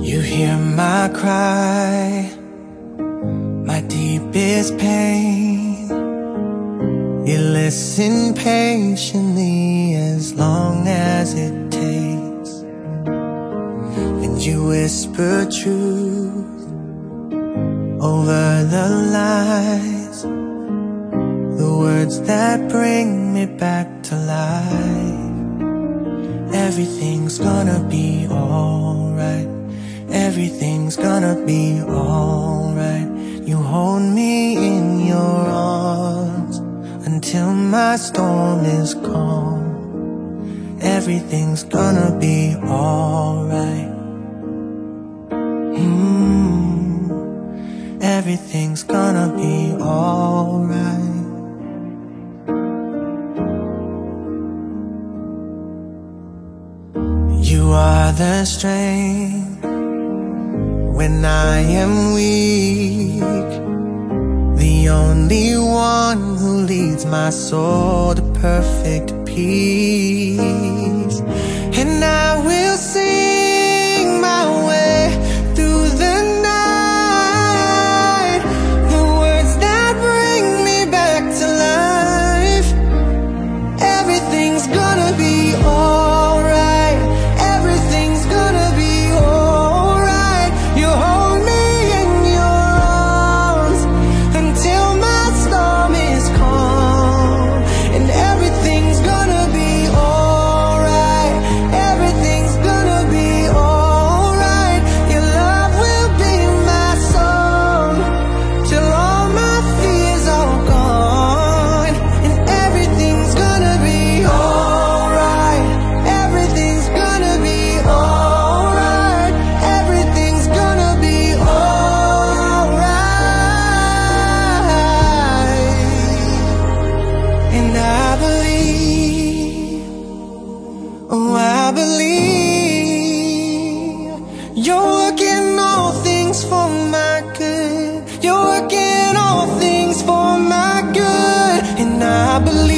You hear my cry, my deepest pain. You listen patiently as long as it takes, and you whisper truth over the lies, the words that bring me back to life. Everything's gonna be alright. Everything's gonna be alright. You hold me in your arms until my storm is calm. Everything's gonna be alright. Everything's gonna be alright. You are the strength when I am weak, the only one who leads my soul to perfect peace. And I will sing my way through the night, the words that bring me back to life. Everything's gonna be alright. Everything's gonna be alright. You hold me in your arms until my storm is calm, and everything's gonna be alright. Everything's gonna be alright. Your love will be my song till all my fears are gone, and everything's gonna be alright. Everything's gonna be alright. Everything's gonna be alright. And I believe, oh I believe, you're working all things for my good. You're working all things for my good. And I believe